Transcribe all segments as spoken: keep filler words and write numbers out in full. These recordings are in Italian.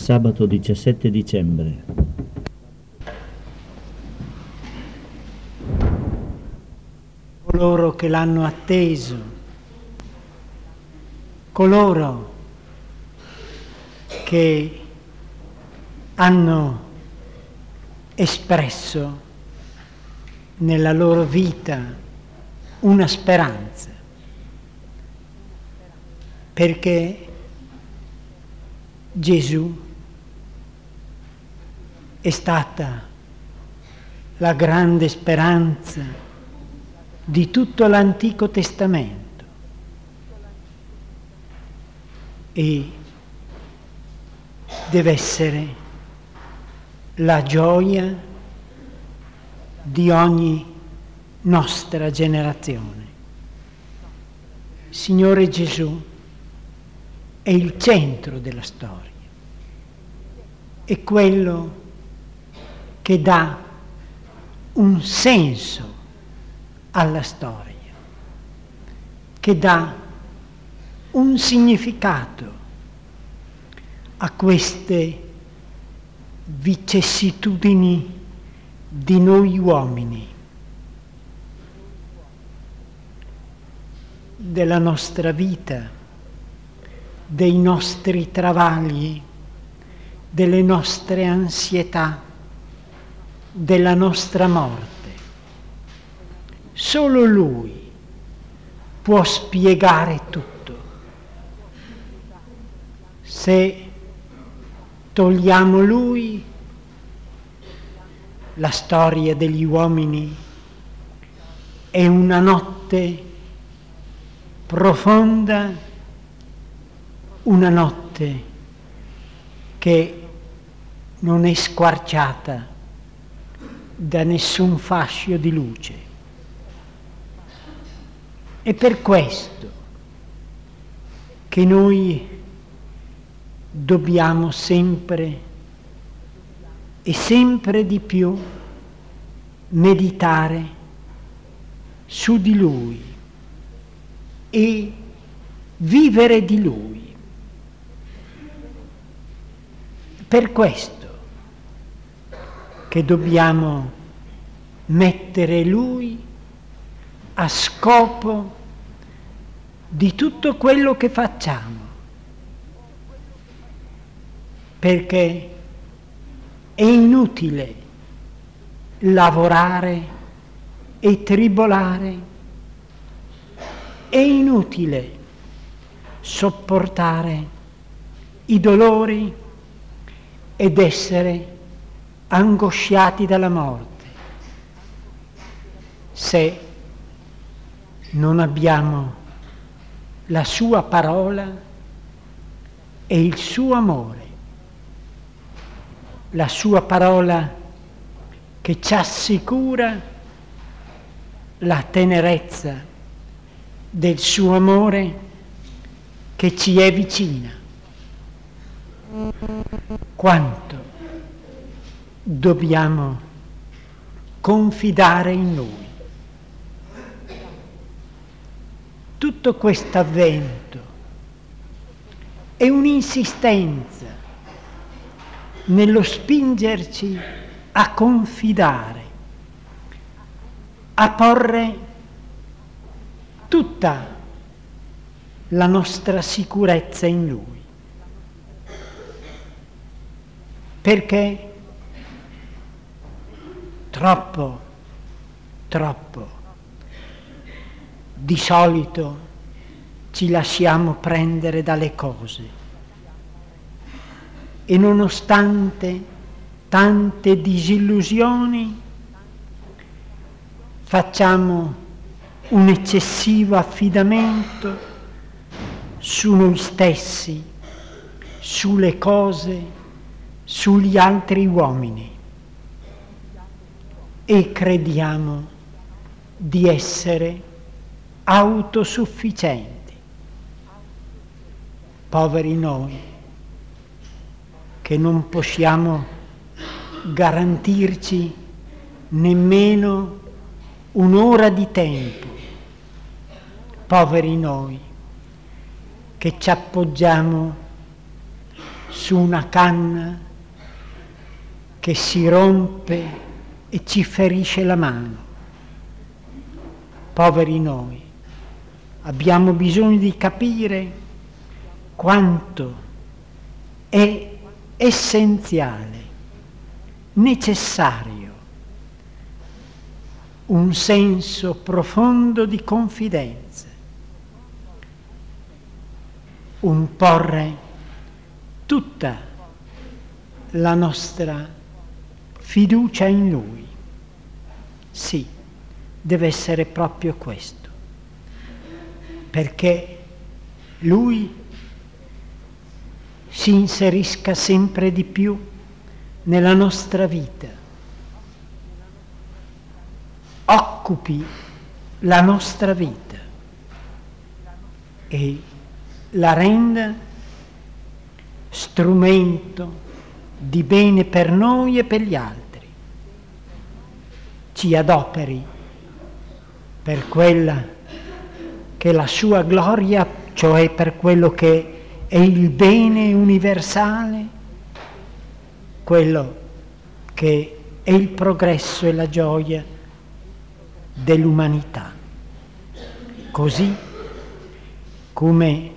Sabato diciassette dicembre. Coloro che l'hanno atteso, coloro che hanno espresso nella loro vita una speranza, perché Gesù è stata la grande speranza di tutto l'Antico Testamento e deve essere la gioia di ogni nostra generazione. Signore Gesù è il centro della storia, è quello che dà un senso alla storia, che dà un significato a queste vicissitudini di noi uomini, della nostra vita, dei nostri travagli, delle nostre ansietà, della nostra morte. Solo Lui può spiegare tutto. Se togliamo Lui, la storia degli uomini è una notte profonda, una notte che non è squarciata da nessun fascio di luce. È per questo che noi dobbiamo sempre e sempre di più meditare su di Lui e vivere di Lui. Per questo che dobbiamo mettere Lui a scopo di tutto quello che facciamo, perché è inutile lavorare e tribolare, è inutile sopportare i dolori ed essere angosciati dalla morte, se non abbiamo la sua parola e il suo amore, la sua parola che ci assicura la tenerezza del suo amore che ci è vicina. Quanto dobbiamo confidare in Lui. Tutto questo avvento è un'insistenza nello spingerci a confidare, a porre tutta la nostra sicurezza in Lui. Perché troppo, troppo di solito ci lasciamo prendere dalle cose e nonostante tante disillusioni facciamo un eccessivo affidamento su noi stessi, sulle cose, sugli altri uomini e crediamo di essere autosufficienti. Poveri noi, che non possiamo garantirci nemmeno un'ora di tempo. Poveri noi, che ci appoggiamo su una canna che si rompe e ci ferisce la mano. Poveri noi, abbiamo bisogno di capire quanto è essenziale, necessario, un senso profondo di confidenza, un porre tutta la nostra fiducia in Lui. Sì, deve essere proprio questo, perché Lui si inserisca sempre di più nella nostra vita, occupi la nostra vita e la renda strumento di bene per noi e per gli altri. Ci adoperi per quella che è la sua gloria, cioè per quello che è il bene universale, quello che è il progresso e la gioia dell'umanità. Così come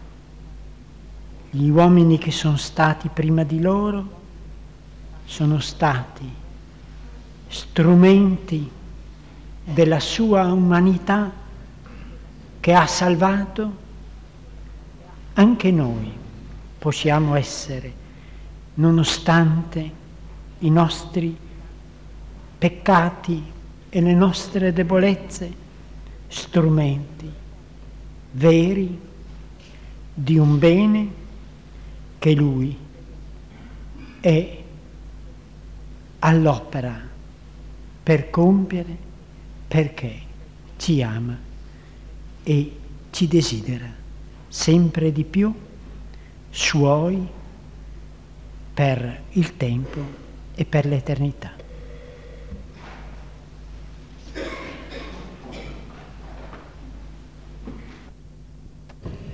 gli uomini che sono stati prima di loro sono stati strumenti della sua umanità che ha salvato, anche noi possiamo essere, nonostante i nostri peccati e le nostre debolezze, strumenti veri di un bene che Lui è all'opera per compiere, perché ci ama e ci desidera sempre di più suoi per il tempo e per l'eternità.